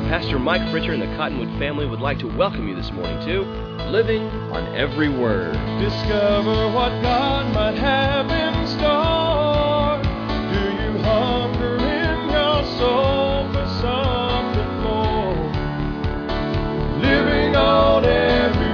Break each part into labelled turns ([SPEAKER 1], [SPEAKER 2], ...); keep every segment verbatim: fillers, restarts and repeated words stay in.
[SPEAKER 1] Pastor Mike Pritchard and the Cottonwood family would like to welcome you this morning to Living on Every Word.
[SPEAKER 2] Discover what God might have in store. Do you hunger in your soul for something more? Living on every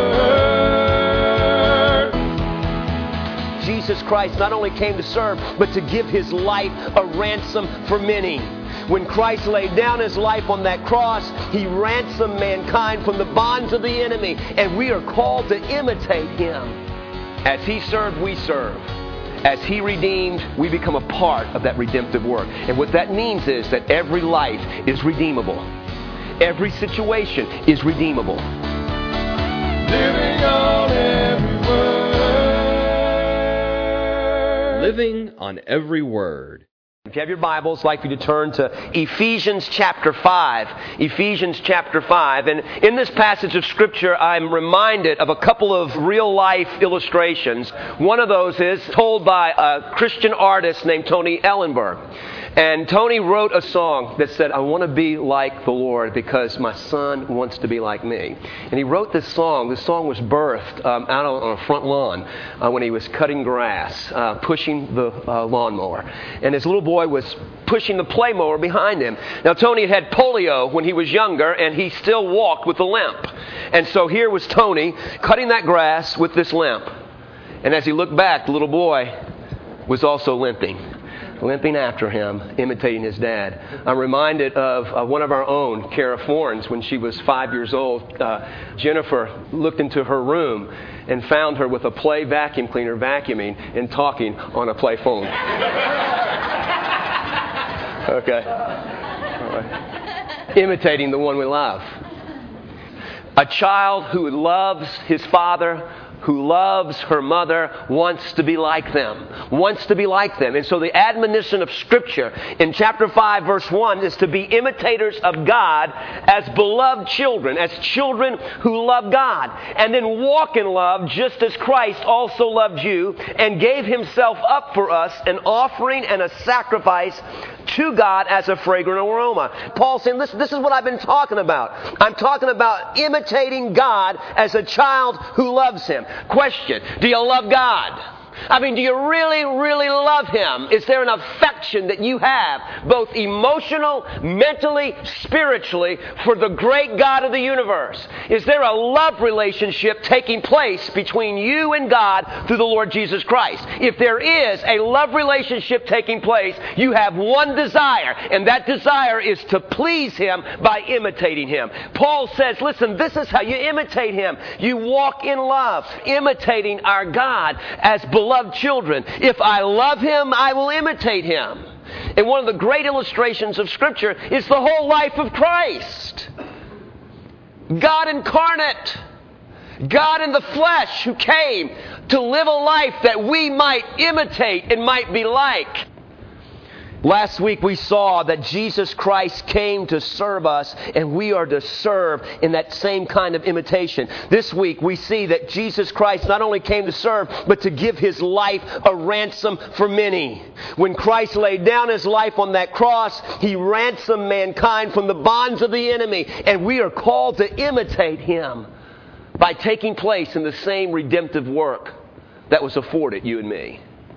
[SPEAKER 2] word.
[SPEAKER 3] Jesus Christ not only came to serve, but to give His life a ransom for many. When Christ laid down His life on that cross, He ransomed mankind from the bonds of the enemy, and we are called to imitate Him. As He served, we serve. As He redeemed, we become a part of that redemptive work. And what that means is that every life is redeemable. Every situation is redeemable.
[SPEAKER 2] Living on every word.
[SPEAKER 1] Living on Every Word.
[SPEAKER 3] If you have your Bibles, I'd like you to turn to Ephesians chapter five. Ephesians chapter five. And in this passage of Scripture, I'm reminded of a couple of real-life illustrations. One of those is told by a Christian artist named Tony Ellenberg. And Tony wrote a song that said, I want to be like the Lord because my son wants to be like me. And he wrote this song. This song was birthed um, out on a front lawn uh, when he was cutting grass, uh, pushing the uh, lawnmower. And his little boy was pushing the play mower behind him. Now, Tony had had polio when he was younger, and he still walked with a limp. And so here was Tony cutting that grass with this limp. And as he looked back, the little boy was also limping. limping after him, imitating his dad. I'm reminded of uh, one of our own, Kara Fornes, when she was five years old. Uh, Jennifer looked into her room and found her with a play vacuum cleaner vacuuming and talking on a play phone. Okay. All right. Imitating the one we love. A child who loves his father, who loves her mother, wants to be like them. Wants to be like them. And so the admonition of Scripture in chapter five, verse one, is to be imitators of God as beloved children, as children who love God. And then walk in love just as Christ also loved you and gave Himself up for us, an offering and a sacrifice to God as a fragrant aroma. Paul's saying, listen, this is what I've been talking about. I'm talking about imitating God as a child who loves Him. Question, do you love God? I mean, do you really, really love Him? Is there an affection that you have, both emotional, mentally, spiritually, for the great God of the universe? Is there a love relationship taking place between you and God through the Lord Jesus Christ? If there is a love relationship taking place, you have one desire, and that desire is to please Him by imitating Him. Paul says, listen, this is how you imitate Him. You walk in love, imitating our God as beloved children. If I love Him, I will imitate Him. And one of the great illustrations of Scripture is the whole life of Christ. God incarnate. God in the flesh who came to live a life that we might imitate and might be like. Last week we saw that Jesus Christ came to serve us, and we are to serve in that same kind of imitation. This week we see that Jesus Christ not only came to serve, but to give His life a ransom for many. When Christ laid down His life on that cross, He ransomed mankind from the bonds of the enemy, and we are called to imitate Him by taking place in the same redemptive work that was afforded you and me.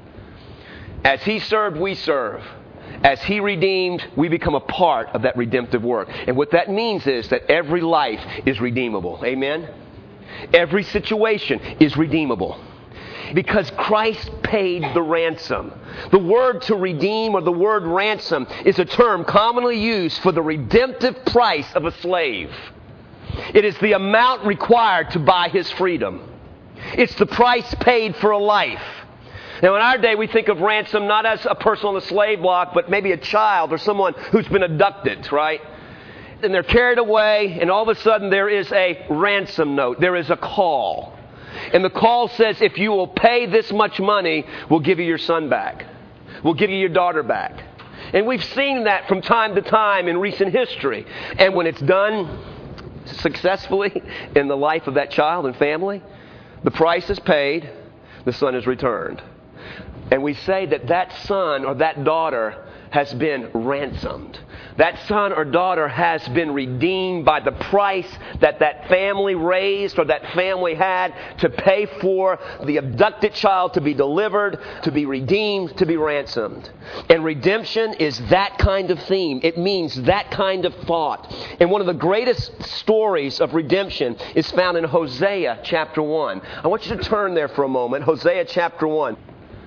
[SPEAKER 3] As He served, we serve. As He redeemed, we become a part of that redemptive work. And what that means is that every life is redeemable. Amen? Every situation is redeemable. Because Christ paid the ransom. The word to redeem, or the word ransom, is a term commonly used for the redemptive price of a slave. It is the amount required to buy his freedom. It's the price paid for a life. Now, in our day, we think of ransom not as a person on the slave block, but maybe a child or someone who's been abducted, right? And they're carried away, and all of a sudden there is a ransom note. There is a call. And the call says, if you will pay this much money, we'll give you your son back. We'll give you your daughter back. And we've seen that from time to time in recent history. And when it's done successfully in the life of that child and family, the price is paid, the son is returned. And we say that that son or that daughter has been ransomed. That son or daughter has been redeemed by the price that that family raised or that family had to pay for the abducted child to be delivered, to be redeemed, to be ransomed. And redemption is that kind of theme. It means that kind of thought. And one of the greatest stories of redemption is found in Hosea chapter one. I want you to turn there for a moment. Hosea chapter one.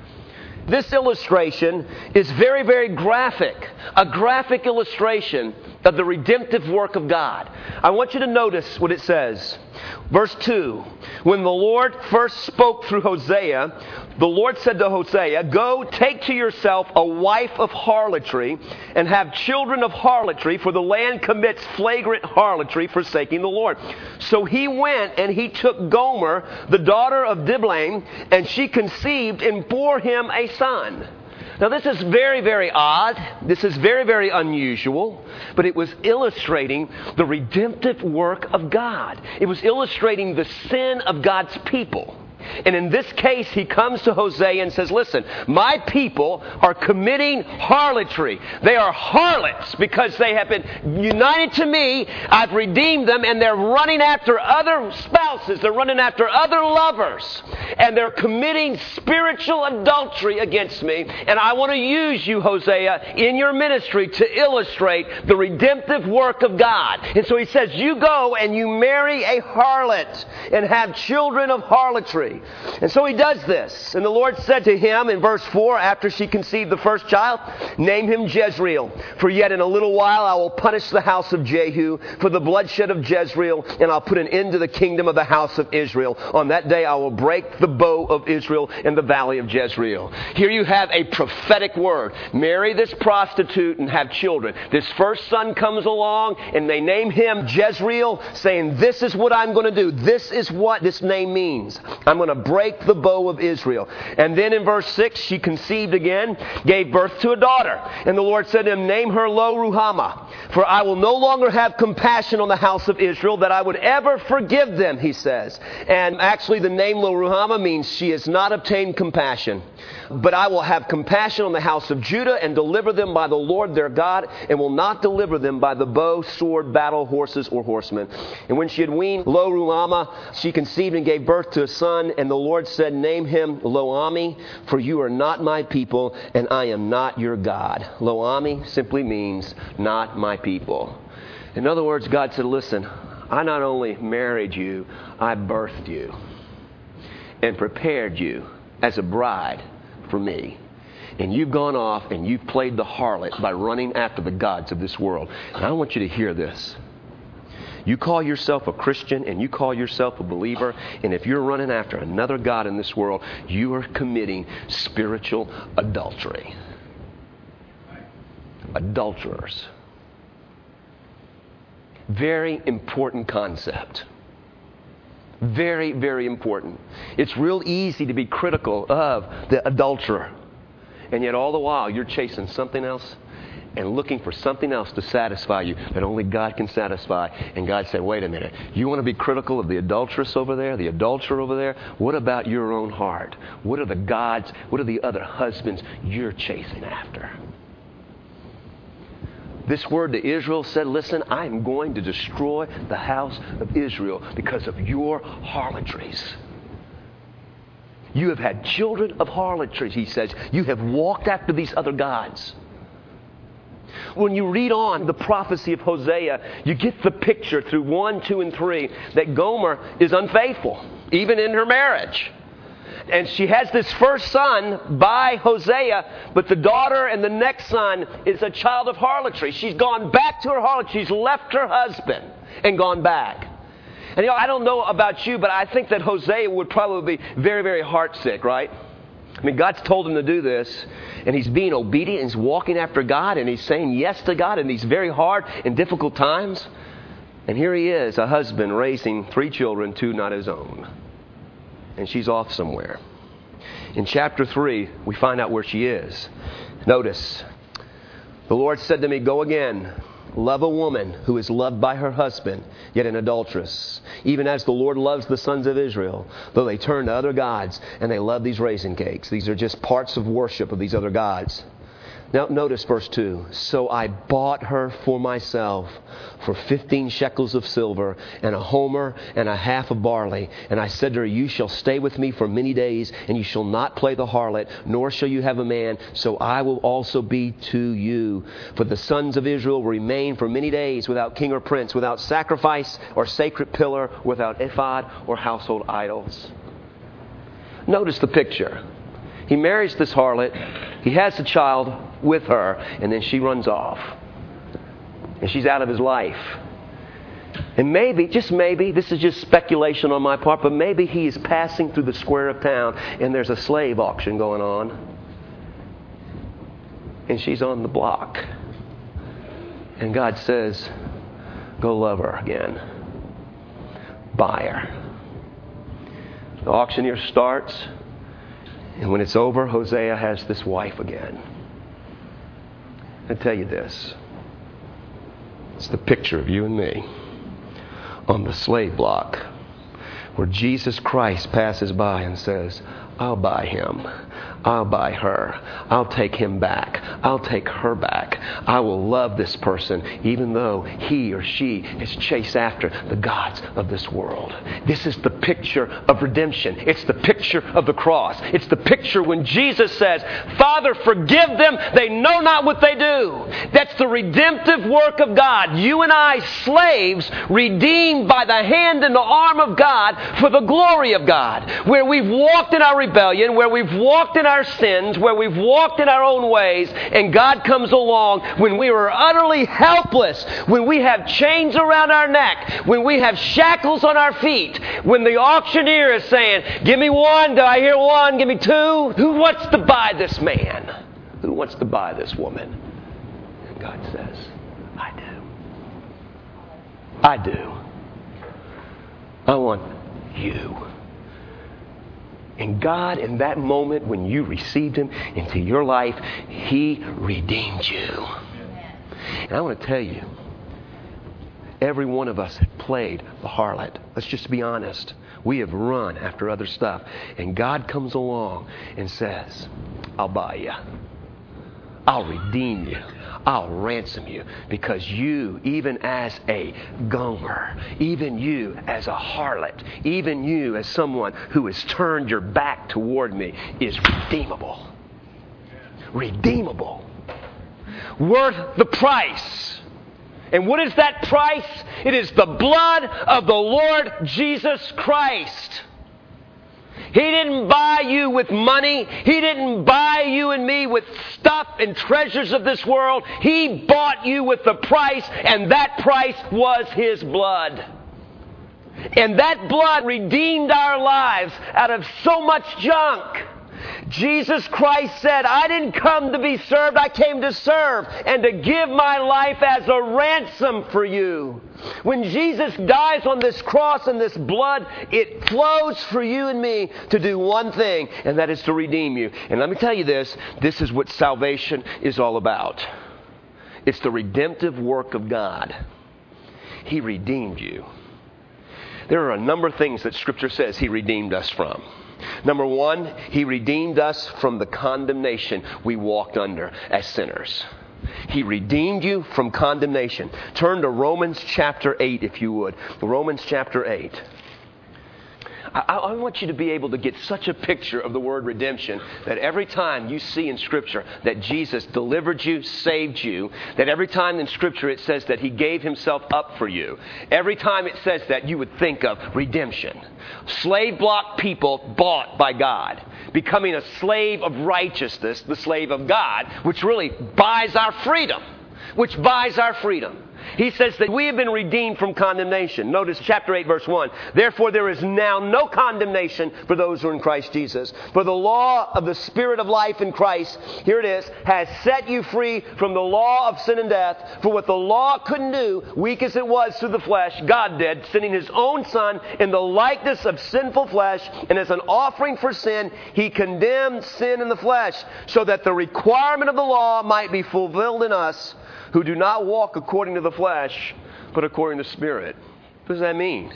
[SPEAKER 3] This illustration is very, very graphic. A graphic illustration of the redemptive work of God. I want you to notice what it says. Verse two. When the Lord first spoke through Hosea, the Lord said to Hosea, "Go, take to yourself a wife of harlotry, and have children of harlotry, for the land commits flagrant harlotry, forsaking the Lord." So he went, and he took Gomer, the daughter of Diblaim, and she conceived and bore him a son. Now this is very, very odd. This is very, very unusual. But it was illustrating the redemptive work of God. It was illustrating the sin of God's people. And in this case, he comes to Hosea and says, listen, my people are committing harlotry. They are harlots because they have been united to me. I've redeemed them, and they're running after other spouses. They're running after other lovers. And they're committing spiritual adultery against me. And I want to use you, Hosea, in your ministry to illustrate the redemptive work of God. And so he says, you go and you marry a harlot and have children of harlotry. And so he does this. And the Lord said to him in verse four, after she conceived the first child, "Name him Jezreel, for yet in a little while I will punish the house of Jehu for the bloodshed of Jezreel, and I'll put an end to the kingdom of the house of Israel. On that day I will break the bow of Israel in the valley of Jezreel." Here you have a prophetic word. Marry this prostitute and have children. This first son comes along, and they name him Jezreel, saying, this is what I'm going to do. This is what this name means. I'm going to break the bow of Israel. And then in verse six, she conceived again, gave birth to a daughter. And the Lord said to him, "Name her Lo Ruhamah, for I will no longer have compassion on the house of Israel, that I would ever forgive them," he says. And actually the name Lo Ruhamah means she has not obtained compassion. "But I will have compassion on the house of Judah and deliver them by the Lord their God, and will not deliver them by the bow, sword, battle, horses, or horsemen." And when she had weaned Lo Ruhamah, she conceived and gave birth to a son. And the Lord said, "Name him Lo-Ami, for you are not my people, and I am not your God." Lo-Ami simply means not my people. In other words, God said, listen, I not only married you, I birthed you and prepared you as a bride for me. And you've gone off and you've played the harlot by running after the gods of this world. And I want you to hear this. You call yourself a Christian and you call yourself a believer, and if you're running after another god in this world, you are committing spiritual adultery. Adulterers. Very important concept. Very, very important. It's real easy to be critical of the adulterer, and yet all the while you're chasing something else and looking for something else to satisfy you that only God can satisfy. And God said, wait a minute, you want to be critical of the adulteress over there, the adulterer over there? What about your own heart? What are the gods, what are the other husbands you're chasing after? This word to Israel said, listen, I'm going to destroy the house of Israel because of your harlotries. You have had children of harlotries, he says. You have walked after these other gods. When you read on the prophecy of Hosea, you get the picture through one, two, and three that Gomer is unfaithful, even in her marriage. And she has this first son by Hosea, but the daughter and the next son is a child of harlotry. She's gone back to her harlotry. She's left her husband and gone back. And you know, I don't know about you, but I think that Hosea would probably be very, very heartsick, right? I mean, God's told him to do this, and he's being obedient, and he's walking after God, and he's saying yes to God in these very hard and difficult times. And here he is, a husband raising three children, two not his own. And she's off somewhere. In chapter three, we find out where she is. Notice, the Lord said to me, "Go again. Love a woman who is loved by her husband, yet an adulteress, even as the Lord loves the sons of Israel, though they turn to other gods and they love these raisin cakes." These are just parts of worship of these other gods. Now notice verse two. So I bought her for myself for fifteen shekels of silver and a homer and a half of barley. And I said to her, you shall stay with me for many days, and you shall not play the harlot, nor shall you have a man. So I will also be to you. For the sons of Israel will remain for many days without king or prince, without sacrifice or sacred pillar, without ephod or household idols. Notice the picture. He marries this harlot. He has a child with her, and then she runs off. And she's out of his life. And maybe, just maybe, this is just speculation on my part, but maybe he is passing through the square of town and there's a slave auction going on. And she's on the block. And God says, go love her again. Buy her. The auctioneer starts. And when it's over, Hosea has this wife again. I tell you this. It's the picture of you and me on the slave block where Jesus Christ passes by and says, I'll buy him. I'll buy her. I'll take him back. I'll take her back. I will love this person even though he or she is chased after the gods of this world. This is the picture of redemption. It's the picture of the cross. It's the picture when Jesus says, Father, forgive them. They know not what they do. That's the redemptive work of God. You and I, slaves, redeemed by the hand and the arm of God for the glory of God. Where we've walked in our rebellion, where we've walked in our sins, where we've walked in our own ways, and God comes along when we were utterly helpless, when we have chains around our neck, when we have shackles on our feet, when the auctioneer is saying, give me one, do I hear one, give me two? Who wants to buy this man? Who wants to buy this woman? And God says, I do. I do. I want you. And God, in that moment when you received him into your life, he redeemed you. And I want to tell you, every one of us have played the harlot. Let's just be honest. We have run after other stuff. And God comes along and says, I'll buy you. I'll redeem you. I'll ransom you, because you, even as a Gomer, even you as a harlot, even you as someone who has turned your back toward me, is redeemable. Redeemable. Worth the price. And what is that price? It is the blood of the Lord Jesus Christ. He didn't buy you with money. He didn't buy you and me with stuff and treasures of this world. He bought you with the price, and that price was his blood. And that blood redeemed our lives out of so much junk. Jesus Christ said, I didn't come to be served, I came to serve and to give my life as a ransom for you. When Jesus dies on this cross and this blood, it flows for you and me to do one thing, and that is to redeem you. And let me tell you this, this is what salvation is all about. It's the redemptive work of God. He redeemed you. There are a number of things that Scripture says He redeemed us from. Number one, He redeemed us from the condemnation we walked under as sinners. He redeemed you from condemnation. Turn to Romans chapter eight, if you would. Romans chapter eight. I, I want you to be able to get such a picture of the word redemption that every time you see in Scripture that Jesus delivered you, saved you, that every time in Scripture it says that He gave Himself up for you, every time it says that, you would think of redemption. Slave block people bought by God, becoming a slave of righteousness, the slave of God, which really buys our freedom, which buys our freedom. He says that we have been redeemed from condemnation. Notice chapter eight, verse one. Therefore there is now no condemnation for those who are in Christ Jesus. For the law of the Spirit of life in Christ, here it is, has set you free from the law of sin and death. For what the law couldn't do, weak as it was through the flesh, God did, sending His own Son in the likeness of sinful flesh. And as an offering for sin, He condemned sin in the flesh, so that the requirement of the law might be fulfilled in us, who do not walk according to the flesh, but according to the Spirit. What does that mean?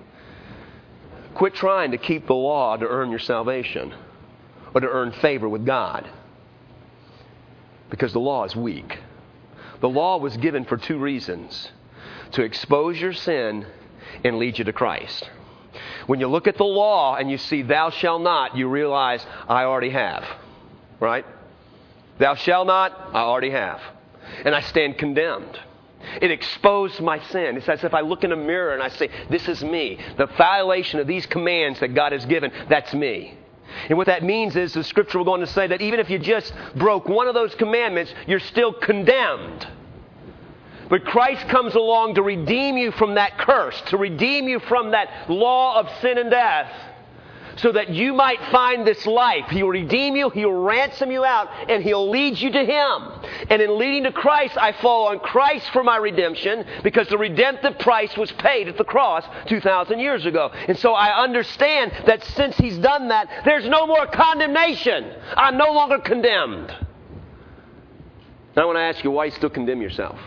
[SPEAKER 3] Quit trying to keep the law to earn your salvation or to earn favor with God. Because the law is weak. The law was given for two reasons. To expose your sin and lead you to Christ. When you look at the law and you see thou shalt not, you realize I already have. Right? Thou shalt not, I already have. And I stand condemned. It exposed my sin. It's as if I look in a mirror and I say, this is me. The violation of these commands that God has given, that's me. And what that means is the scripture will go on to say that even if you just broke one of those commandments, you're still condemned. But Christ comes along to redeem you from that curse, to redeem you from that law of sin and death, so that you might find this life. He'll redeem you, He'll ransom you out, and He'll lead you to Him. And in leading to Christ, I fall on Christ for my redemption, because the redemptive price was paid at the cross two thousand years ago. And so I understand that since He's done that, there's no more condemnation. I'm no longer condemned. Now I want to ask you, why do you still condemn yourself?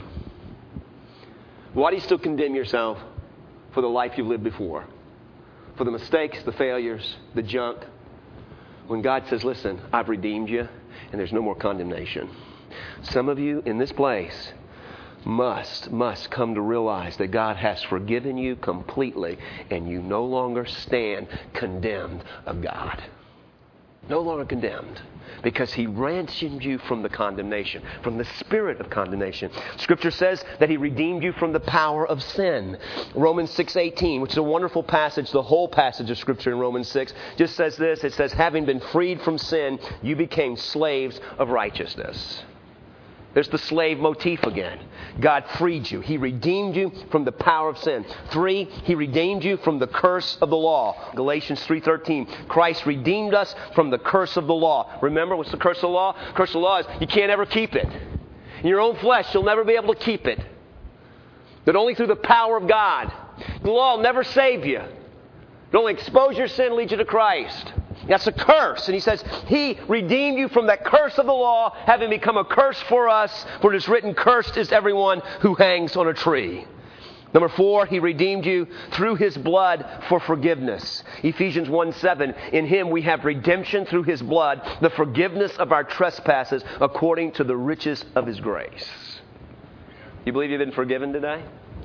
[SPEAKER 3] Why do you still condemn yourself for the life you've lived before? For the mistakes, the failures, the junk. When God says, listen, I've redeemed you and there's no more condemnation. Some of you in this place must, must come to realize that God has forgiven you completely and you no longer stand condemned of God. No longer condemned. Because He ransomed you from the condemnation, from the spirit of condemnation. Scripture says that He redeemed you from the power of sin. Romans six eighteen, which is a wonderful passage, the whole passage of Scripture in Romans six, just says this. It says, having been freed from sin, you became slaves of righteousness. There's the slave motif again. God freed you. He redeemed you from the power of sin. Three, He redeemed you from the curse of the law. Galatians three thirteen. Christ redeemed us from the curse of the law. Remember, what's the curse of the law? The curse of the law is you can't ever keep it. In your own flesh, you'll never be able to keep it. That only through the power of God. The law will never save you. It only expose your sin and lead you to Christ. That's a curse. And He says, He redeemed you from that curse of the law, having become a curse for us. For it is written, cursed is everyone who hangs on a tree. Number four, He redeemed you through His blood for forgiveness. Ephesians one seven, in Him we have redemption through His blood, the forgiveness of our trespasses according to the riches of His grace. You believe you've been forgiven today?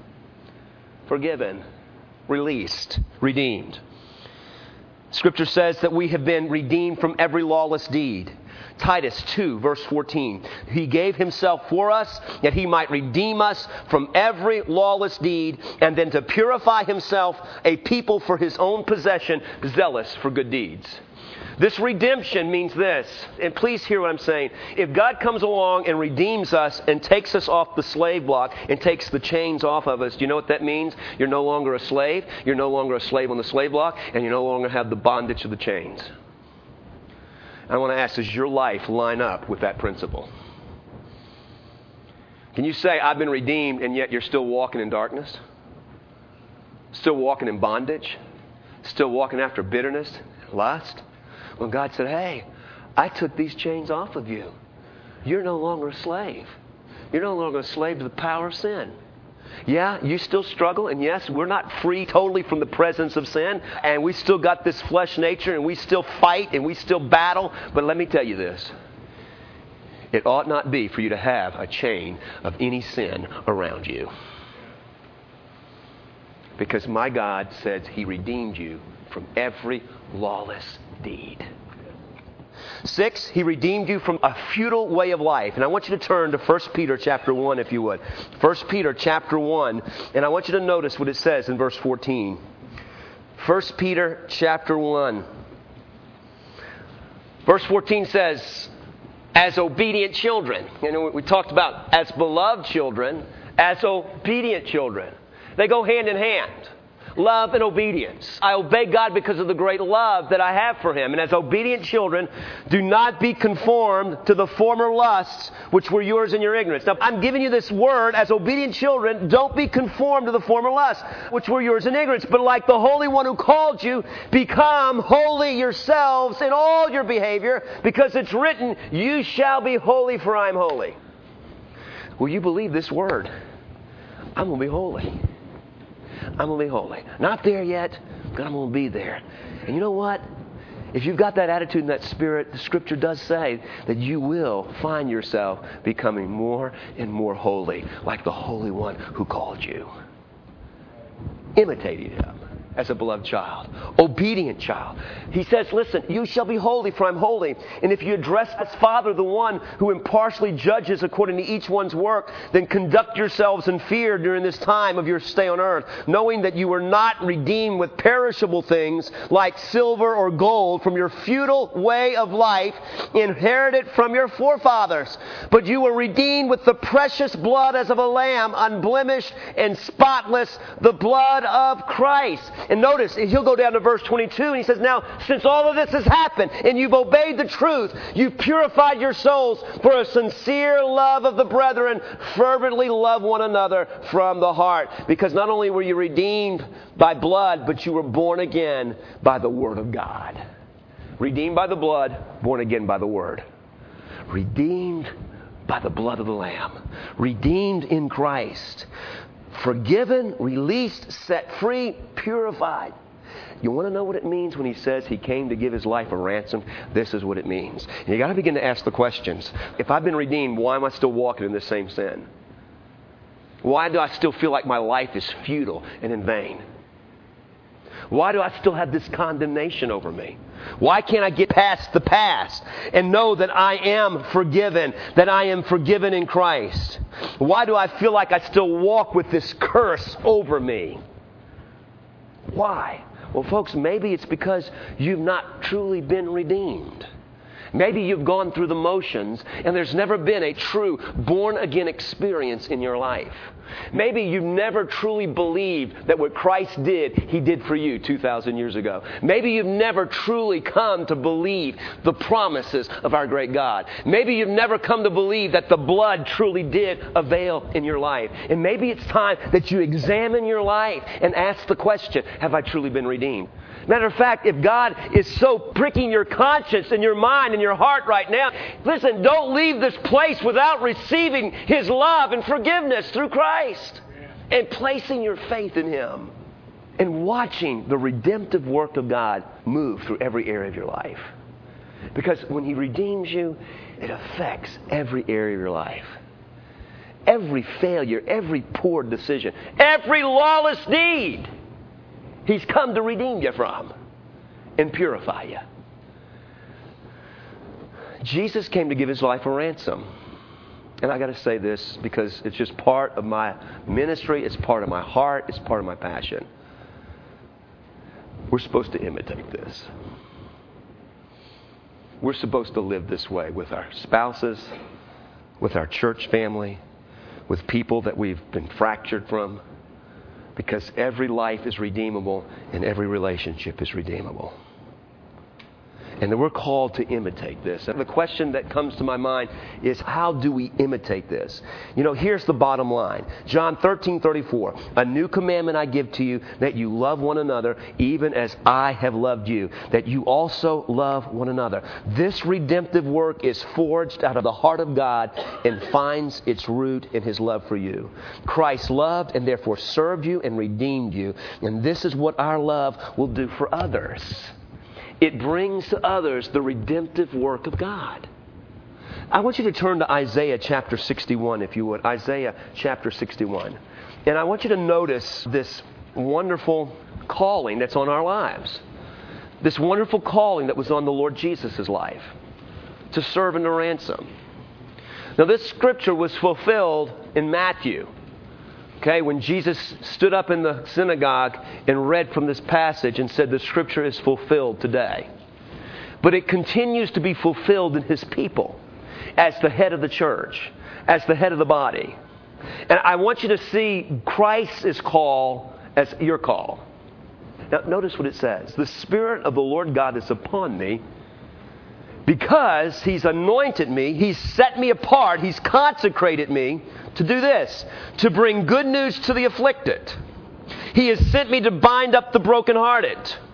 [SPEAKER 3] Forgiven, released, redeemed. Scripture says that we have been redeemed from every lawless deed. Titus two, verse fourteen. He gave Himself for us, that He might redeem us from every lawless deed, and then to purify Himself a people for His own possession, zealous for good deeds. This redemption means this, and please hear what I'm saying. If God comes along and redeems us and takes us off the slave block and takes the chains off of us, do you know what that means? You're no longer a slave. You're no longer a slave on the slave block, and you no longer have the bondage of the chains. I want to ask, does your life line up with that principle? Can you say, I've been redeemed, and yet you're still walking in darkness? Still walking in bondage? Still walking after bitterness, lust? When God said, hey, I took these chains off of you. You're no longer a slave. You're no longer a slave to the power of sin. Yeah, you still struggle, and yes, we're not free totally from the presence of sin, and we still got this flesh nature, and we still fight, and we still battle, but let me tell you this. It ought not be for you to have a chain of any sin around you. Because my God says He redeemed you from every lawless deed. Six, He redeemed you from a futile way of life. And I want you to turn to First Peter chapter one, if you would. First Peter chapter one, and I want you to notice what it says in verse fourteen. First Peter chapter one. Verse fourteen says, as obedient children. You know, we talked about as beloved children, as obedient children. They go hand in hand. Love and obedience. I obey God because of the great love that I have for Him. And as obedient children, do not be conformed to the former lusts which were yours in your ignorance. Now, I'm giving you this word as obedient children. Don't be conformed to the former lusts which were yours in ignorance. But like the Holy One who called you, become holy yourselves in all your behavior, because it's written, you shall be holy, for I am holy. Will you believe this word? I'm going to be holy. I'm going to be holy. Not there yet, but I'm going to be there. And you know what? if you've got that attitude and that spirit, the Scripture does say that you will find yourself becoming more and more holy, like the Holy One who called you. Imitating Him as a beloved child, obedient child. He says, listen, you shall be holy, for I'm holy. And if you address as Father, the one who impartially judges according to each one's work, then conduct yourselves in fear during this time of your stay on earth, knowing that you were not redeemed with perishable things like silver or gold from your futile way of life inherited from your forefathers, but you were redeemed with the precious blood as of a lamb, unblemished and spotless, the blood of Christ. And notice, he'll go down to verse twenty-two, and he says, now, since all of this has happened, and you've obeyed the truth, you've purified your souls for a sincere love of the brethren, fervently love one another from the heart. Because not only were you redeemed by blood, but you were born again by the Word of God. Redeemed by the blood, born again by the Word. Redeemed by the blood of the Lamb. Redeemed in Christ. Forgiven, released, set free, purified. You want to know what it means when he says he came to give his life a ransom? This is what it means. And you got to begin to ask the questions. If I've been redeemed, why am I still walking in this same sin? Why do I still feel like my life is futile and in vain? Why do I still have this condemnation over me? Why can't I get past the past and know that I am forgiven, that I am forgiven in Christ? Why do I feel like I still walk with this curse over me? Why? Well, folks, maybe it's because you've not truly been redeemed. Maybe you've gone through the motions and there's never been a true born-again experience in your life. Maybe you've never truly believed that what Christ did, He did for you two thousand years ago. Maybe you've never truly come to believe the promises of our great God. Maybe you've never come to believe that the blood truly did avail in your life. And maybe it's time that you examine your life and ask the question, have I truly been redeemed? Matter of fact, if God is so pricking your conscience and your mind and your heart right now, listen, don't leave this place without receiving His love and forgiveness through Christ and placing your faith in Him and watching the redemptive work of God move through every area of your life. Because when He redeems you, it affects every area of your life. Every failure, every poor decision, every lawless deed, He's come to redeem you from and purify you. Jesus came to give His life a ransom. And I got to say this because it's just part of my ministry. It's part of my heart. It's part of my passion. We're supposed to imitate this. We're supposed to live this way with our spouses, with our church family, with people that we've been fractured from. Because every life is redeemable and every relationship is redeemable. And then we're called to imitate this. And the question that comes to my mind is, how do we imitate this? You know, here's the bottom line. John thirteen thirty-four. A new commandment I give to you, that you love one another, even as I have loved you, that you also love one another. This redemptive work is forged out of the heart of God and finds its root in His love for you. Christ loved and therefore served you and redeemed you. And this is what our love will do for others. It brings to others the redemptive work of God. I want you to turn to Isaiah chapter sixty-one, if you would. Isaiah chapter sixty-one. And I want you to notice this wonderful calling that's on our lives. This wonderful calling that was on the Lord Jesus' life. To serve and to ransom. Now this scripture was fulfilled in Matthew. Okay, when Jesus stood up in the synagogue and read from this passage and said the scripture is fulfilled today. But it continues to be fulfilled in His people as the head of the church, as the head of the body. And I want you to see Christ's call as your call. Now notice what it says. The Spirit of the Lord God is upon me, because He's anointed me, He's set me apart, He's consecrated me to do this, to bring good news to the afflicted. He has sent me to bind up the brokenhearted,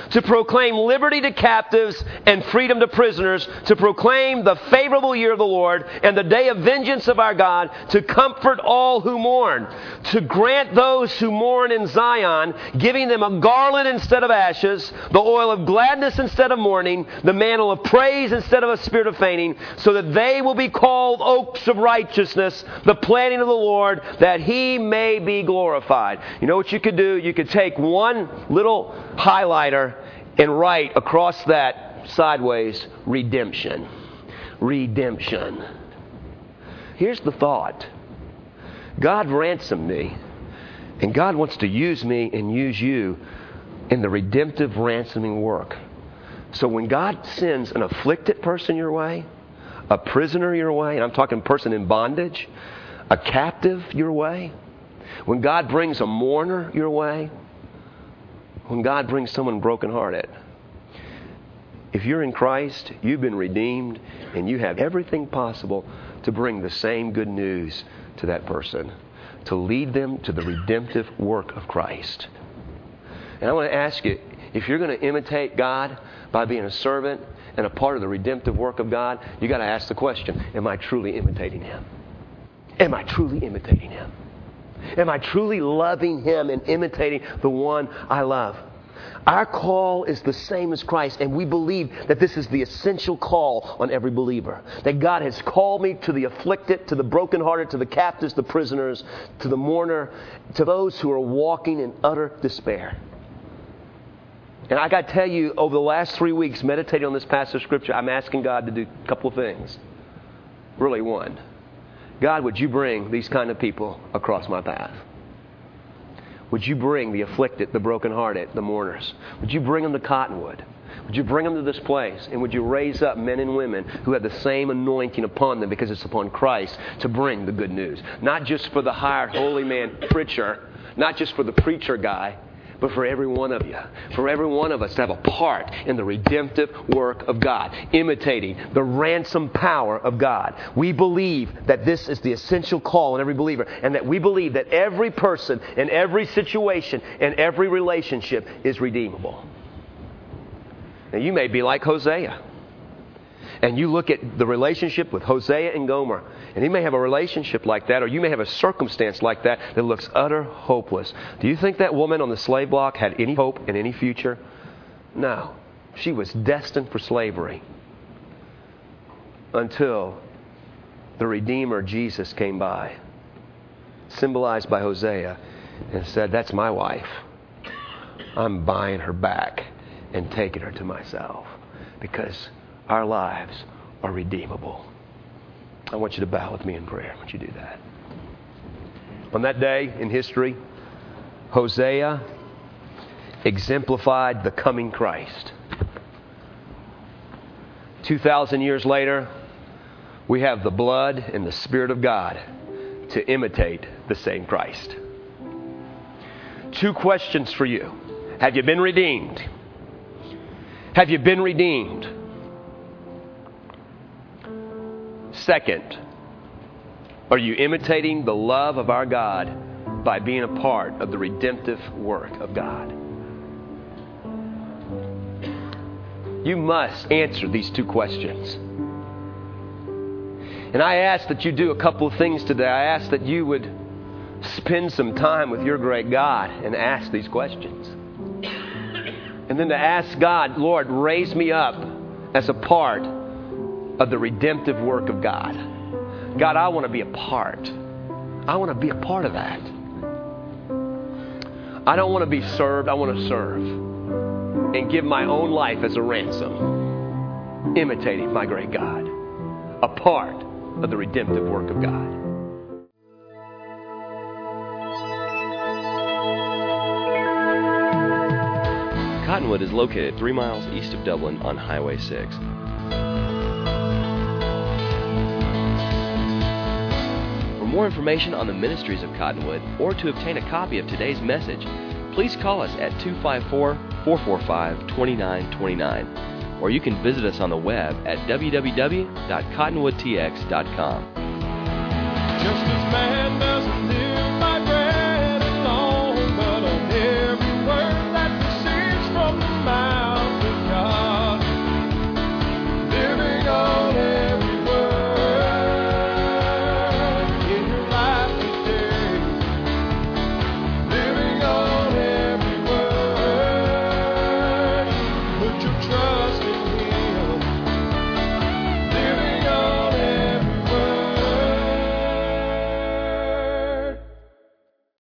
[SPEAKER 3] to proclaim liberty to captives and freedom to prisoners, to proclaim the favorable year of the Lord and the day of vengeance of our God, to comfort all who mourn, to grant those who mourn in Zion, giving them a garland instead of ashes, the oil of gladness instead of mourning, the mantle of praise instead of a spirit of fainting, so that they will be called oaks of righteousness, the planting of the Lord, that He may be glorified. You know what you could do? You could take one little highlighter and write across that sideways, redemption. Redemption. Here's the thought. God ransomed me, and God wants to use me and use you in the redemptive ransoming work. So when God sends an afflicted person your way, a prisoner your way, and I'm talking person in bondage, a captive your way, when God brings a mourner your way, when God brings someone brokenhearted, if you're in Christ, you've been redeemed, and you have everything possible to bring the same good news to that person, to lead them to the redemptive work of Christ. And I want to ask you, if you're going to imitate God by being a servant and a part of the redemptive work of God, you got to ask the question, am I truly imitating Him? Am I truly imitating Him? Am I truly loving Him and imitating the one I love? Our call is the same as Christ, and we believe that this is the essential call on every believer. That God has called me to the afflicted, to the brokenhearted, to the captives, the prisoners, to the mourner, to those who are walking in utter despair. And I got to tell you, over the last three weeks, meditating on this passage of Scripture, I'm asking God to do a couple of things. Really, one. God, would you bring these kind of people across my path? Would you bring the afflicted, the brokenhearted, the mourners? Would you bring them to Cottonwood? Would you bring them to this place? And would you raise up men and women who have the same anointing upon them, because it's upon Christ, to bring the good news? Not just for the hired holy man preacher, not just for the preacher guy, but for every one of you, for every one of us to have a part in the redemptive work of God, imitating the ransom power of God. We believe that this is the essential call on every believer, and that we believe that every person in every situation and every relationship is redeemable. Now, you may be like Hosea, and you look at the relationship with Hosea and Gomer, and he may have a relationship like that, or you may have a circumstance like that that looks utter hopeless. Do you think that woman on the slave block had any hope and any future? No. She was destined for slavery until the Redeemer, Jesus, came by, symbolized by Hosea, and said, that's my wife. I'm buying her back and taking her to myself, because our lives are redeemable. I want you to bow with me in prayer. I want you to do that. On that day in history, Hosea exemplified the coming Christ. Two thousand years later, we have the blood and the Spirit of God to imitate the same Christ. Two questions for you. Have you been redeemed? Have you been redeemed? Second, are you imitating the love of our God by being a part of the redemptive work of God? You must answer these two questions. And I ask that you do a couple of things today. I ask that you would spend some time with your great God and ask these questions. And then to ask God, Lord, raise me up as a part of the redemptive work of God. God, I want to be a part. I want to be a part of that. I don't want to be served. I want to serve and give my own life as a ransom, imitating my great God, a part of the redemptive work of God.
[SPEAKER 1] Cottonwood is located three miles east of Dublin on Highway six. For more information on the ministries of Cottonwood, or to obtain a copy of today's message, please call us at two five four, four four five, two nine two nine, or you can visit us on the web at w w w dot cottonwood t x dot com.